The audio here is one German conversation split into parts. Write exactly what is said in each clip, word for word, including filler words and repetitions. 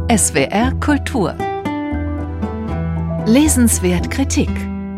S W R Kultur. Lesenswert Kritik.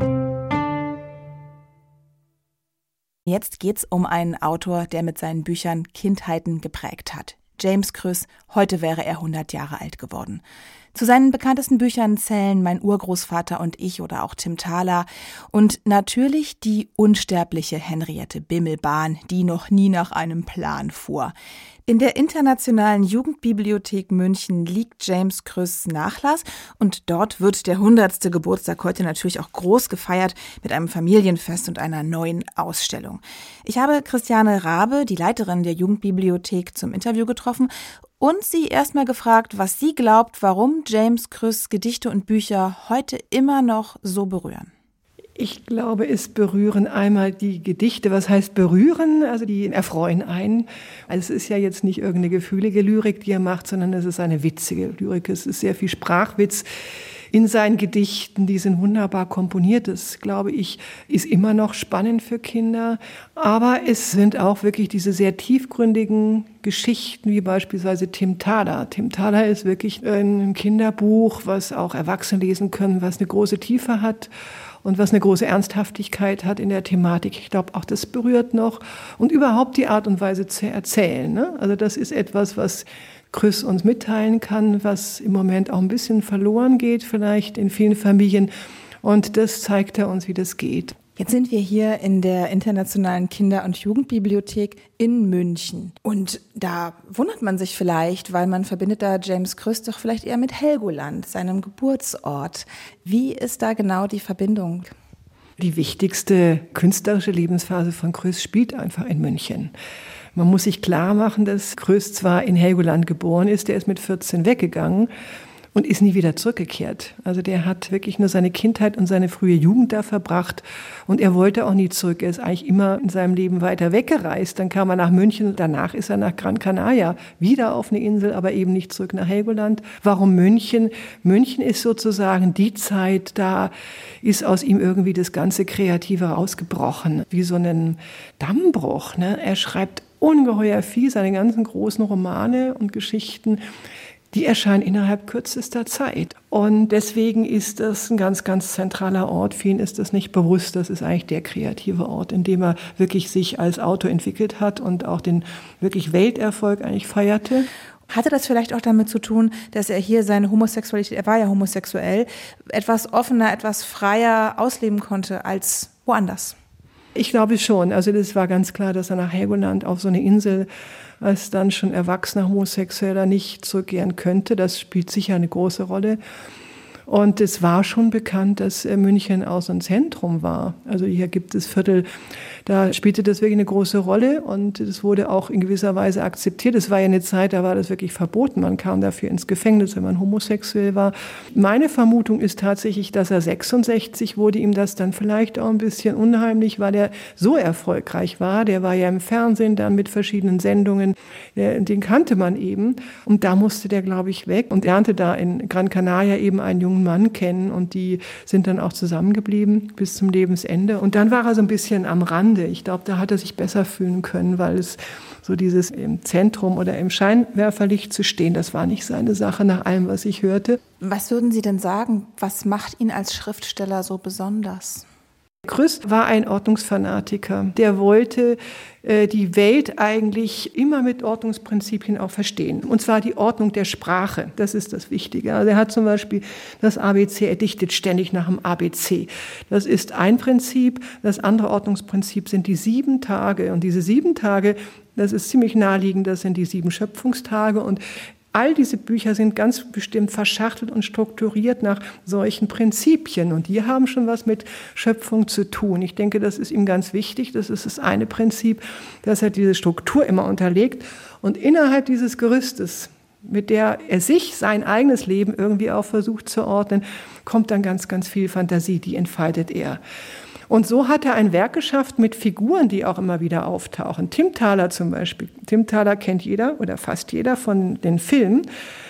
Jetzt geht's um einen Autor, der mit seinen Büchern Kindheiten geprägt hat. James Krüss, heute wäre er hundert Jahre alt geworden. Zu seinen bekanntesten Büchern zählen Mein Urgroßvater und ich oder auch Tim Thaler und natürlich die unsterbliche Henriette Bimmelbahn, die noch nie nach einem Plan fuhr. In der Internationalen Jugendbibliothek München liegt James Krüss' Nachlass und dort wird der hundertste Geburtstag heute natürlich auch groß gefeiert mit einem Familienfest und einer neuen Ausstellung. Ich habe Christiane Rabe, die Leiterin der Jugendbibliothek, zum Interview getroffen und sie erstmal gefragt, was sie glaubt, warum James Krüss' Gedichte und Bücher heute immer noch so berühren. Ich glaube, es berühren einmal die Gedichte. Was heißt berühren? Also die erfreuen einen. Also es ist ja jetzt nicht irgendeine gefühlige Lyrik, die er macht, sondern es ist eine witzige Lyrik. Es ist sehr viel Sprachwitz in seinen Gedichten. Die sind wunderbar komponiert. Das, glaube ich, ist immer noch spannend für Kinder. Aber es sind auch wirklich diese sehr tiefgründigen Geschichten, wie beispielsweise Tim Thaler. Tim Thaler ist wirklich ein Kinderbuch, was auch Erwachsene lesen können, was eine große Tiefe hat. Und was eine große Ernsthaftigkeit hat in der Thematik. Ich glaube, auch das berührt noch. Und überhaupt die Art und Weise zu erzählen. Ne? Also das ist etwas, was Krüss uns mitteilen kann, was im Moment auch ein bisschen verloren geht, vielleicht in vielen Familien. Und das zeigt er uns, wie das geht. Jetzt sind wir hier in der Internationalen Kinder- und Jugendbibliothek in München. Und da wundert man sich vielleicht, weil man verbindet da James Krüss doch vielleicht eher mit Helgoland, seinem Geburtsort. Wie ist da genau die Verbindung? Die wichtigste künstlerische Lebensphase von Krüss spielt einfach in München. Man muss sich klar machen, dass Krüss zwar in Helgoland geboren ist, der ist mit vierzehn weggegangen und ist nie wieder zurückgekehrt. Also der hat wirklich nur seine Kindheit und seine frühe Jugend da verbracht und er wollte auch nie zurück. Er ist eigentlich immer in seinem Leben weiter weggereist. Dann kam er nach München, danach ist er nach Gran Canaria, wieder auf eine Insel, aber eben nicht zurück nach Helgoland. Warum München? München ist sozusagen die Zeit, da ist aus ihm irgendwie das ganze Kreative rausgebrochen, wie so ein Dammbruch. Ne? Er schreibt ungeheuer viel, seine ganzen großen Romane und Geschichten, die erscheinen innerhalb kürzester Zeit. Und deswegen ist das ein ganz, ganz zentraler Ort. Vielen ist das nicht bewusst. Das ist eigentlich der kreative Ort, in dem er wirklich sich als Autor entwickelt hat und auch den wirklich Welterfolg eigentlich feierte. Hatte das vielleicht auch damit zu tun, dass er hier seine Homosexualität, er war ja homosexuell, etwas offener, etwas freier ausleben konnte als woanders? Ich glaube schon. Also das war ganz klar, dass er nach Helgoland auf so eine Insel als dann schon erwachsener Homosexueller nicht zurückkehren könnte. Das spielt sicher eine große Rolle. Und es war schon bekannt, dass München auch so ein Zentrum war. Also hier gibt es Viertel, da spielte das wirklich eine große Rolle und es wurde auch in gewisser Weise akzeptiert. Es war ja eine Zeit, da war das wirklich verboten. Man kam dafür ins Gefängnis, wenn man homosexuell war. Meine Vermutung ist tatsächlich, dass er sechsundsechzig wurde, ihm das dann vielleicht auch ein bisschen unheimlich, weil er so erfolgreich war. Der war ja im Fernsehen dann mit verschiedenen Sendungen. Der, den kannte man eben. Und da musste der, glaube ich, weg und lernte da in Gran Canaria eben einen jungen Mann kennen und die sind dann auch zusammengeblieben bis zum Lebensende. Und dann war er so ein bisschen am Rande. Ich glaube, da hat er sich besser fühlen können, weil es so dieses im Zentrum oder im Scheinwerferlicht zu stehen, das war nicht seine Sache, nach allem, was ich hörte. Was würden Sie denn sagen, was macht ihn als Schriftsteller so besonders? Krüss war ein Ordnungsfanatiker. Der wollte äh, die Welt eigentlich immer mit Ordnungsprinzipien auch verstehen. Und zwar die Ordnung der Sprache. Das ist das Wichtige. Also er hat zum Beispiel das A B C, er dichtet ständig nach dem A B C. Das ist ein Prinzip. Das andere Ordnungsprinzip sind die sieben Tage. Und diese sieben Tage, das ist ziemlich naheliegend, das sind die sieben Schöpfungstage. Und all diese Bücher sind ganz bestimmt verschachtelt und strukturiert nach solchen Prinzipien. Und die haben schon was mit Schöpfung zu tun. Ich denke, das ist ihm ganz wichtig. Das ist das eine Prinzip, dass er diese Struktur immer unterlegt. Und innerhalb dieses Gerüstes, mit der er sich, sein eigenes Leben irgendwie auch versucht zu ordnen, kommt dann ganz, ganz viel Fantasie, die entfaltet er. Und so hat er ein Werk geschafft mit Figuren, die auch immer wieder auftauchen. Tim Thaler zum Beispiel. Tim Thaler kennt jeder oder fast jeder von den Filmen.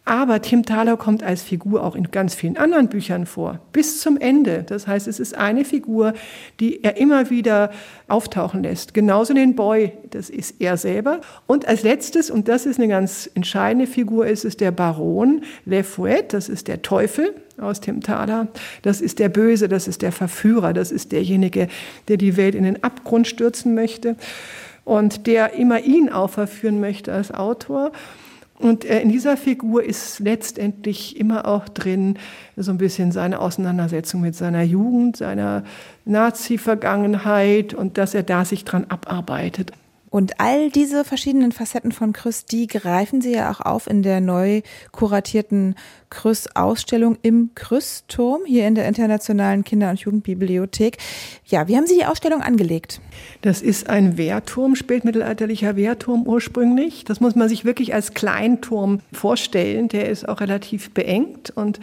Aber Tim Thaler kommt als Figur auch in ganz vielen anderen Büchern vor, bis zum Ende. Das heißt, es ist eine Figur, die er immer wieder auftauchen lässt. Genauso den Boy, das ist er selber. Und als letztes, und das ist eine ganz entscheidende Figur, ist es der Baron Le Fouet, das ist der Teufel aus Tim Thaler. Das ist der Böse, das ist der Verführer, das ist derjenige, der die Welt in den Abgrund stürzen möchte und der immer ihn auch verführen möchte als Autor. Und in dieser Figur ist letztendlich immer auch drin so ein bisschen seine Auseinandersetzung mit seiner Jugend, seiner Nazi-Vergangenheit und dass er da sich dran abarbeitet. Und all diese verschiedenen Facetten von Krüss, die greifen Sie ja auch auf in der neu kuratierten Krüss-Ausstellung im Krüss-Turm hier in der Internationalen Kinder- und Jugendbibliothek. Ja, wie haben Sie die Ausstellung angelegt? Das ist ein Wehrturm, spätmittelalterlicher Wehrturm ursprünglich. Das muss man sich wirklich als Kleinturm vorstellen. Der ist auch relativ beengt und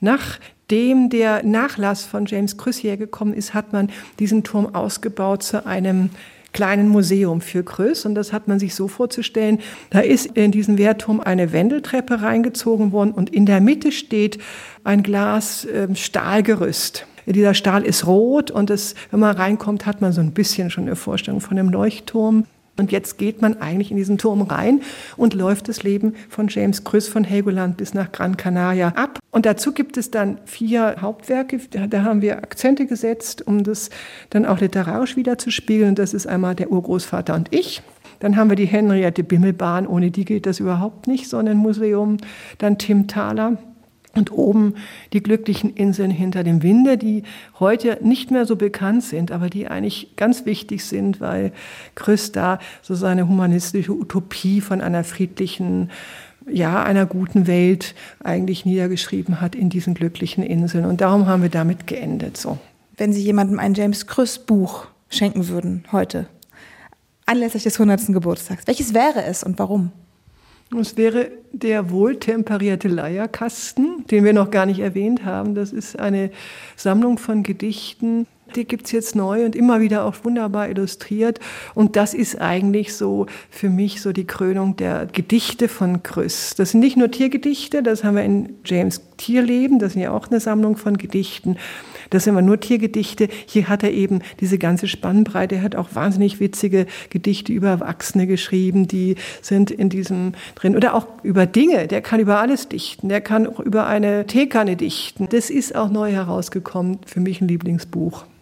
nachdem der Nachlass von James Krüss hergekommen ist, hat man diesen Turm ausgebaut zu einem kleinen Museum für Krüss. Und das hat man sich so vorzustellen, da ist in diesen Wehrturm eine Wendeltreppe reingezogen worden und in der Mitte steht ein Glas äh, Stahlgerüst. Dieser Stahl ist rot und das, wenn man reinkommt, hat man so ein bisschen schon eine Vorstellung von einem Leuchtturm. Und jetzt geht man eigentlich in diesen Turm rein und läuft das Leben von James Krüss von Helgoland bis nach Gran Canaria ab. Und dazu gibt es dann vier Hauptwerke. Da haben wir Akzente gesetzt, um das dann auch literarisch wiederzuspiegeln. Das ist einmal der Urgroßvater und ich. Dann haben wir die Henriette Bimmelbahn, ohne die geht das überhaupt nicht, so ein Museum. Dann Tim Thaler. Und oben die glücklichen Inseln hinter dem Winde, die heute nicht mehr so bekannt sind, aber die eigentlich ganz wichtig sind, weil Krüss da so seine humanistische Utopie von einer friedlichen, ja, einer guten Welt eigentlich niedergeschrieben hat in diesen glücklichen Inseln. Und darum haben wir damit geendet, so. Wenn Sie jemandem ein James Krüss Buch schenken würden heute, anlässlich des hundertsten Geburtstags, welches wäre es und warum? Es wäre der wohltemperierte Leierkasten, den wir noch gar nicht erwähnt haben. Das ist eine Sammlung von Gedichten. Die gibt's jetzt neu und immer wieder auch wunderbar illustriert. Und das ist eigentlich so für mich so die Krönung der Gedichte von Krüss. Das sind nicht nur Tiergedichte, das haben wir in James Tierleben, das ist ja auch eine Sammlung von Gedichten. Das sind immer nur Tiergedichte. Hier hat er eben diese ganze Spannbreite. Er hat auch wahnsinnig witzige Gedichte über Erwachsene geschrieben, die sind in diesem drin. Oder auch über Dinge. Der kann über alles dichten. Der kann auch über eine Teekanne dichten. Das ist auch neu herausgekommen. Für mich ein Lieblingsbuch.